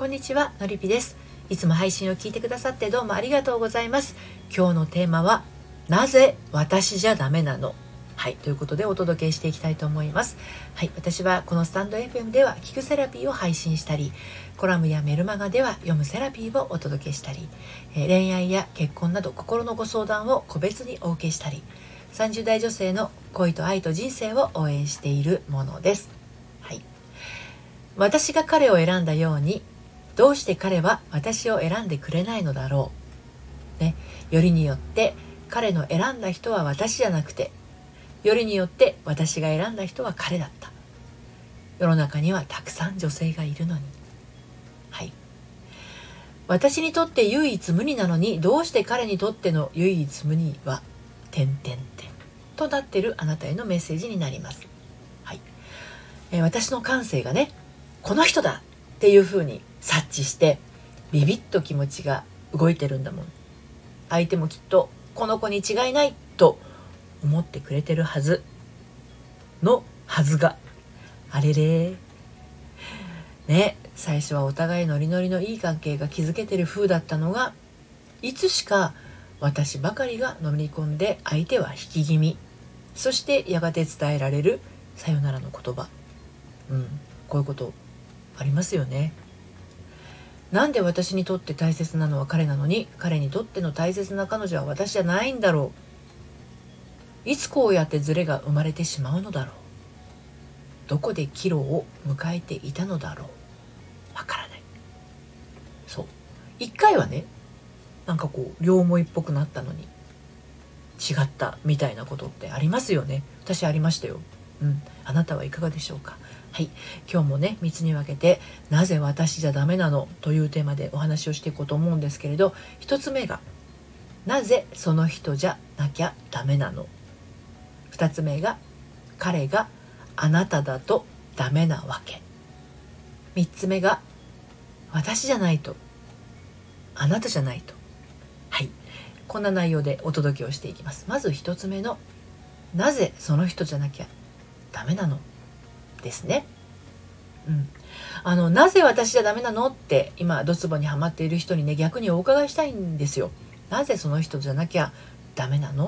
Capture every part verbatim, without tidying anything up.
こんにちは、のりぴです。いつも配信を聞いてくださってどうもありがとうございます。今日のテーマは、なぜ私じゃダメなの？はい、ということでお届けしていきたいと思います。はい、私はこのスタンド エフエム では聞くセラピーを配信したり、コラムやメルマガでは読むセラピーをお届けしたり、えー、恋愛や結婚など心のご相談を個別にお受けしたり、さんじゅう代女性の恋と愛と人生を応援しているものです。はい、私が彼を選んだように、どうして彼は私を選んでくれないのだろう、ね、よりによって彼の選んだ人は私じゃなくて、よりによって私が選んだ人は彼だった。世の中にはたくさん女性がいるのに、はい、私にとって唯一無二なのに、どうして彼にとっての唯一無二は点々点となっているあなたへのメッセージになります。はい、えー、私の感性がね、この人だっていう風に察知してビビッと気持ちが動いてるんだもん。相手もきっとこの子に違いないと思ってくれてるはずのはずが、あれれね、最初はお互いノリノリのいい関係が築けてる風だったのが、いつしか私ばかりが飲み込んで相手は引き気味、そしてやがて伝えられるさよならの言葉、うん、こういうことありますよね。なんで私にとって大切なのは彼なのに、彼にとっての大切な彼女は私じゃないんだろう。いつこうやってズレが生まれてしまうのだろう。どこで岐路を迎えていたのだろう。わからない。そう、一回はね、なんかこう両思いっぽくなったのに違ったみたいなことってありますよね。私ありましたよ。うん、あなたはいかがでしょうか。はい、今日もね、みっつに分けて、なぜ私じゃダメなのというテーマでお話をしていこうと思うんですけれど、ひとつめが、なぜその人じゃなきゃダメなの。ふたつめが、彼があなただとダメなわけ。みっつめが、私じゃないとあなたじゃないと。はい、こんな内容でお届けをしていきます。まずひとつめの、なぜその人じゃなきゃダメなのですね。うん、あのなぜ私じゃダメなのって今ドツボにはまっている人にね、逆にお伺いしたいんですよ。なぜその人じゃなきゃダメなのって。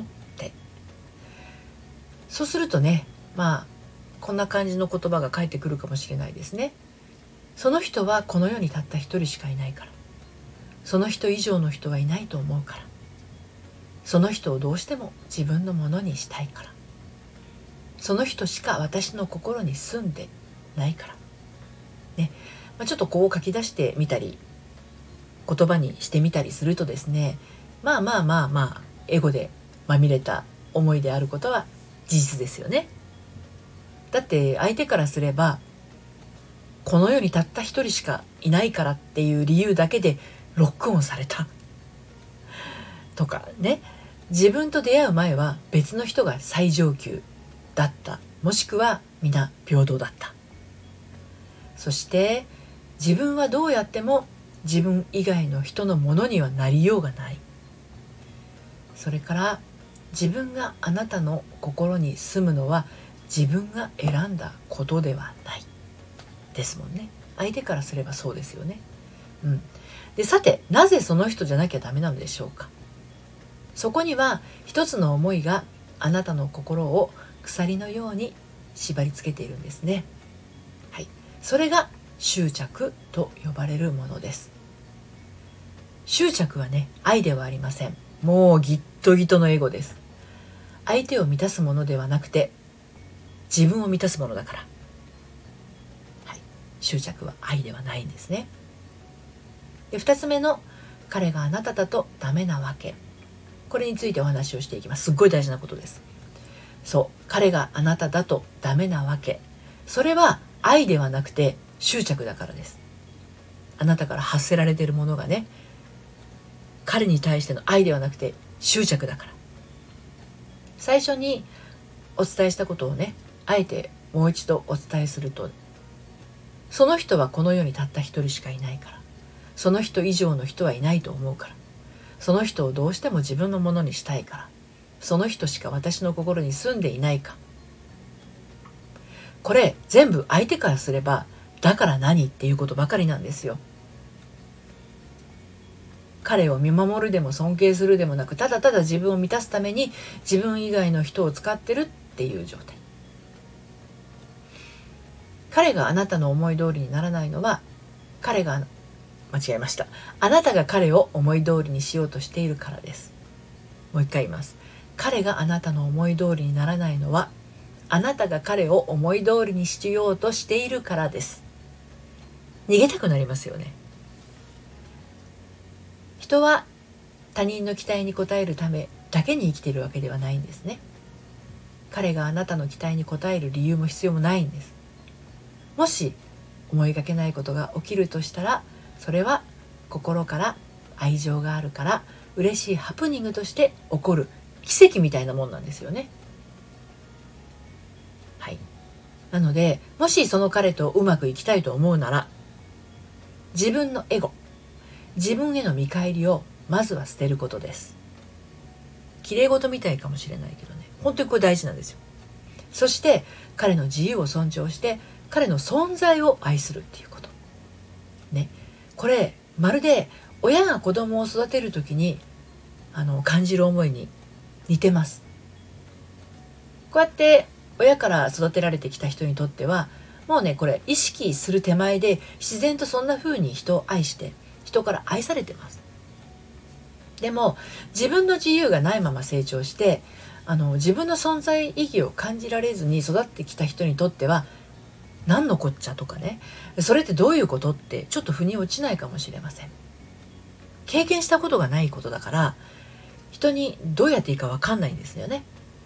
そうするとね、まあこんな感じの言葉が返ってくるかもしれないですね。その人はこの世にたった一人しかいないから、その人以上の人はいないと思うから、その人をどうしても自分のものにしたいから、その人しか私の心に住んでないからね。まあ、ちょっとこう書き出してみたり言葉にしてみたりするとですね、まあまあまあまあエゴでまみれた思いであることは事実ですよね。だって相手からすれば、この世にたった一人しかいないからっていう理由だけでロックオンされたとかね、自分と出会う前は別の人が最上級だった、もしくは皆平等だった。そして自分はどうやっても自分以外の人のものにはなりようがない。それから自分があなたの心に住むのは自分が選んだことではないですもんね。相手からすればそうですよね。うん、でさて、なぜその人じゃなきゃダメなのでしょうか。そこには一つの思いがあなたの心を鎖のように縛り付けているんですね。はい、それが執着と呼ばれるものです。執着はね、愛ではありません。もうギットギトのエゴです。相手を満たすものではなくて、自分を満たすものだから、はい、執着は愛ではないんですね。で、ふたつめの、彼があなただとダメなわけ。これについてお話をしていきます。すっごい大事なことです。そう、彼があなただとダメなわけ、それは愛ではなくて執着だからです。あなたから発せられているものがね、彼に対しての愛ではなくて執着だから。最初にお伝えしたことをね、あえてもう一度お伝えすると、その人はこの世にたった一人しかいないから、その人以上の人はいないと思うから、その人をどうしても自分のものにしたいから、その人しか私の心に住んでいないか。これ全部相手からすれば、だから何っていうことばかりなんですよ。 彼を見守るでも尊敬するでもなく、ただただ自分を満たすために自分以外の人を使ってるっていう状態。彼があなたの思い通りにならないのは、彼が間違えましたあなたが彼を思い通りにしようとしているからです。もう一回言います。彼があなたの思い通りにならないのは、あなたが彼を思い通りにしようとしているからです。逃げたくなりますよね。人は他人の期待に応えるためだけに生きているわけではないんですね。彼があなたの期待に応える理由も必要もないんです。もし思いがけないことが起きるとしたら、それは心から愛情があるから嬉しいハプニングとして起こる奇跡みたいなもんなんですよね。はい。なので、もしその彼とうまくいきたいと思うなら、自分のエゴ、自分への見返りをまずは捨てることです。綺麗事みたいかもしれないけどね、本当にこれ大事なんですよ。そして彼の自由を尊重して彼の存在を愛するっていうことね。これまるで親が子供を育てる時にあの感じる思いに似てます。こうやって親から育てられてきた人にとっては、もうね、これ意識する手前で自然とそんな風に人を愛して人から愛されてます。でも自分の自由がないまま成長してあの自分の存在意義を感じられずに育ってきた人にとっては、何のこっちゃとかね、それってどういうことってちょっと腑に落ちないかもしれません。経験したことがないことだから人にどうやっていいか分かんないんですよね。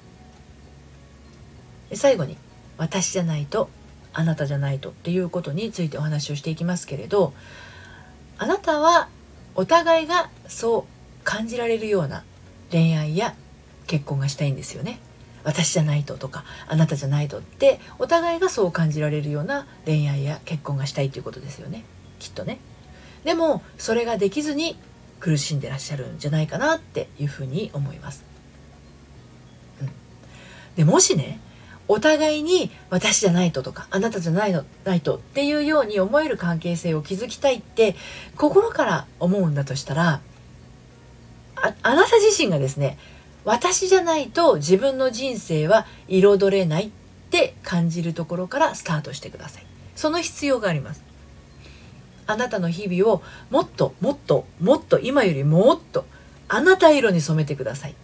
最後に、私じゃないとあなたじゃないとっていうことについてお話をしていきますけれど、あなたはお互いがそう感じられるような恋愛や結婚がしたいんですよね。私じゃないととかあなたじゃないとってお互いがそう感じられるような恋愛や結婚がしたいということですよね、きっとね。でもそれができずに苦しんでらっしゃるんじゃないかなっていうふうに思います、うん、でもしね、お互いに私じゃないととかあなたじゃないのないとっていうように思える関係性を築きたいって心から思うんだとしたら、あ, あなた自身がですね、私じゃないと自分の人生は彩れないって感じるところからスタートしてください。その必要があります。あなたの日々をもっともっともっと今よりもっとあなた色に染めてください、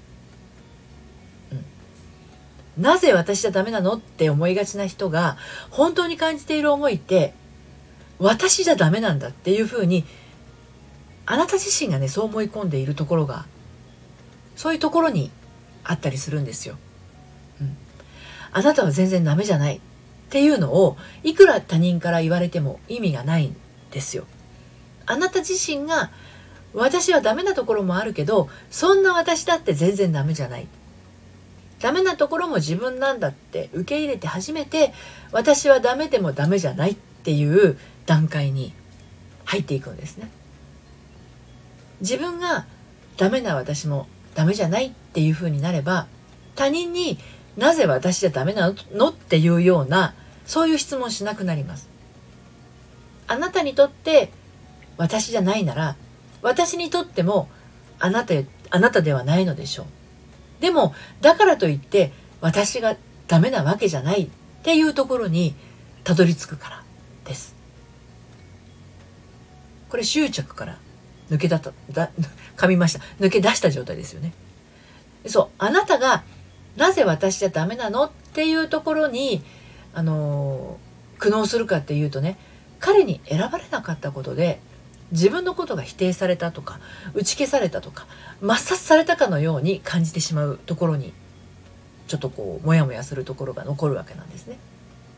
うん、なぜ私じゃダメなのって思いがちな人が本当に感じている思いって、私じゃダメなんだっていうふうにあなた自身がね、そう思い込んでいるところが、そういうところにあったりするんですよ、うん、あなたは全然ダメじゃないっていうのをいくら他人から言われても意味がないんですよ。あなた自身が私はダメなところもあるけど、そんな私だって全然ダメじゃない、ダメなところも自分なんだって受け入れて初めて、私はダメでもダメじゃないっていう段階に入っていくんですね。自分がダメな私もダメじゃないっていう風になれば、他人になぜ私じゃダメなのっていうようなそういう質問しなくなります。あなたにとって私じゃないなら、私にとってもあなたあなたではないのでしょう。でもだからといって私がダメなわけじゃないっていうところにたどり着くからです。これ執着から抜けだっただ噛みました抜け出した状態ですよね。そう、あなたがなぜ私じゃダメなのっていうところにあの苦悩するかっていうとね、彼に選ばれなかったことで自分のことが否定されたとか打ち消されたとか抹殺されたかのように感じてしまうところにちょっとこうモヤモヤするところが残るわけなんですね。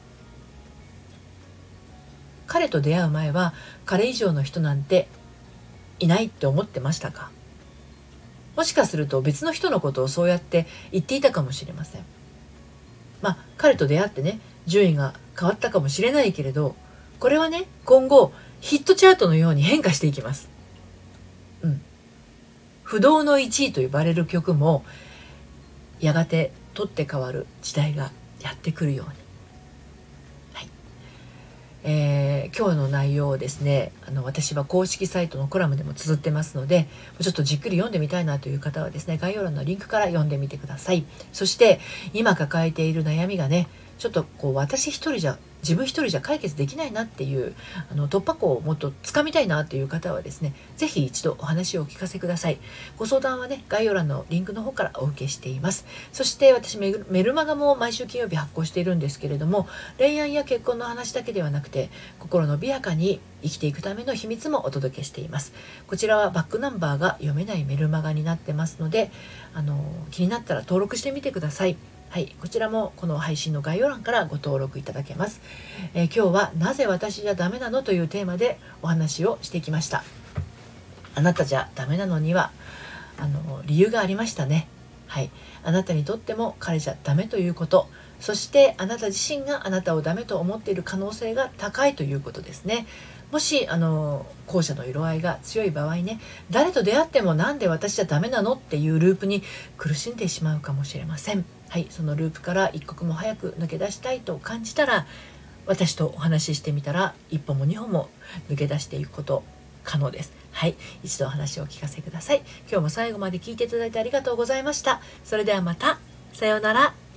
彼と出会う前は彼以上の人なんていないって思ってましたか？もしかすると別の人のことをそうやって言っていたかもしれません。まあ彼と出会ってね、順位が変わったかもしれないけれど、これはね、今後ヒットチャートのように変化していきます。うん。不動のいちいと呼ばれる曲もやがて取って変わる時代がやってくるように。はい。 えー、今日の内容をですね、あの私は公式サイトのコラムでも綴ってますので、ちょっとじっくり読んでみたいなという方はですね、概要欄のリンクから読んでみてください。そして今抱えている悩みがね、ちょっとこう私一人じゃ自分一人じゃ解決できないなっていう、あの突破口をもっとつかみたいなという方はですね、ぜひ一度お話をお聞かせください。ご相談はね、概要欄のリンクの方からお受けしています。そして私メルマガも毎週金曜日発行しているんですけれども、恋愛や結婚の話だけではなくて、心のびやかに生きていくための秘密もお届けしています。こちらはバックナンバーが読めないメルマガになってますので、あの気になったら登録してみてください。はい、こちらもこの配信の概要欄からご登録いただけます。えー、今日はなぜ私じゃダメなのというテーマでお話をしてきました。あなたじゃダメなのにはあの理由がありましたね。はい、あなたにとっても彼じゃダメということ、そしてあなた自身があなたをダメと思っている可能性が高いということですね。もしあの後者の色合いが強い場合ね、誰と出会ってもなんで私じゃダメなのっていうループに苦しんでしまうかもしれません。はい、そのループから一刻も早く抜け出したいと感じたら、私とお話ししてみたら一歩も二歩も抜け出していくこと可能です。はい、一度お話をお聞かせください。今日も最後まで聞いていただいてありがとうございました。それではまた。さようなら。